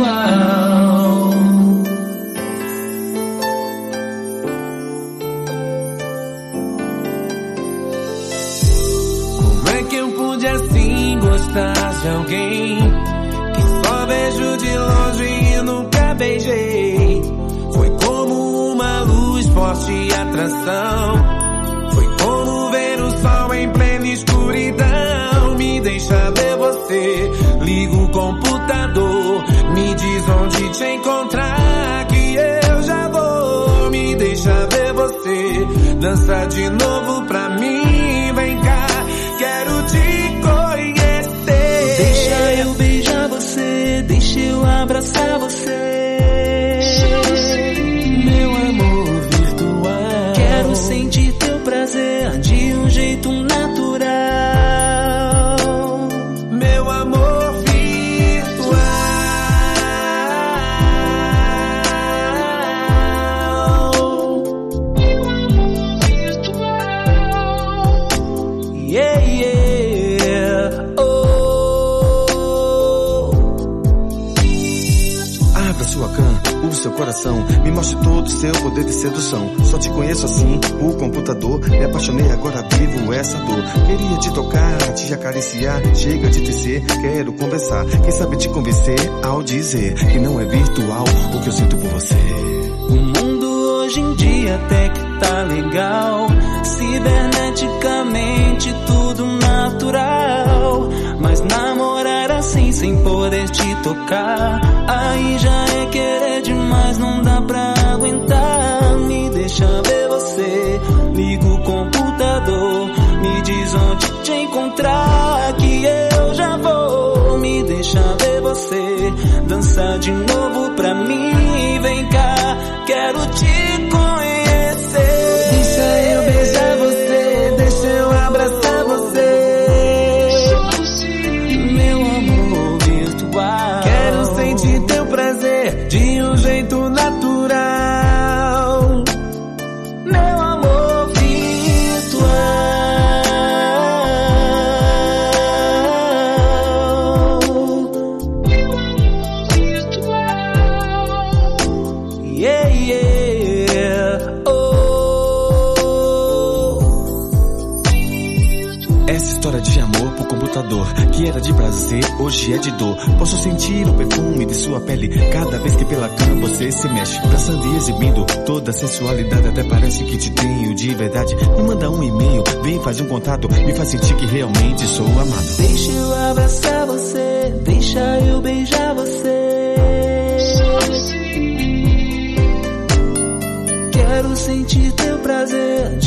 Como é que eu pude assim gostar de alguém que só vejo de longe e nunca beijei? Foi como uma luz, forte atração. Foi como ver o sol em plena escuridão. Me deixa ver você, liga o computador, me diz onde te encontrar, que eu já vou. Me deixa ver você, dança de novo pra mim, vem cá, quero te conhecer. Deixa eu beijar você, deixa eu abraçar você, meu amor virtual. Quero sentir teu prazer de um jeito natural, meu amor virtual. Yeah, yeah, oh. Abra sua cama, o seu coração, me mostre todo o seu poder de sedução. Só te conheço assim, o computador. Me apaixonei, agora vivo essa dor. Queria te tocar, te acariciar, chega de tecer, quero conversar. Quem sabe te convencer ao dizer que não é virtual o que eu sinto por você. O mundo hoje em dia até que tá legal, ciberneticamente tudo natural. Mas namorar assim sem poder te tocar, aí já é querer demais, não dá pra aguentar. Me deixa ver você, liga o computador, me diz onde te encontrar, que eu já vou. Me deixa ver você, dança de novo pra mim, vem cá, quero te conhecer. Deixa eu beijar você, deixa eu abraçar você, meu amor virtual. quero sentir teu prazer de um jeito natural, Meu amor virtual. Yeah, yeah, oh. Essa história de amor por computador, que era de prazer, hoje é de dor. Posso sentir o perfume de sua pele cada vez que pela cama você se mexe, dançando e exibindo toda a sensualidade. Até parece que te tenho de verdade. Me manda um e-mail, vem fazer um contato, me faz sentir que realmente sou amado. Deixa eu abraçar você, deixa eu beijar você. Quero sentir teu prazer